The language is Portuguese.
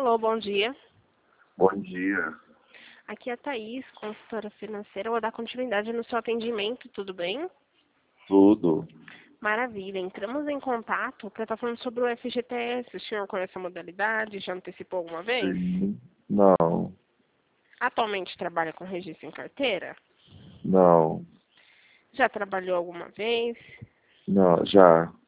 Alô, bom dia. Bom dia. Aqui é a Thaís, consultora financeira. Eu vou dar continuidade no seu atendimento, tudo bem? Tudo? Maravilha. Entramos em contato para estar falando sobre o FGTS. O senhor conhece a modalidade? Já antecipou alguma vez? Sim. Não. Atualmente trabalha com registro em carteira? Não. Já trabalhou alguma vez? Não. Já.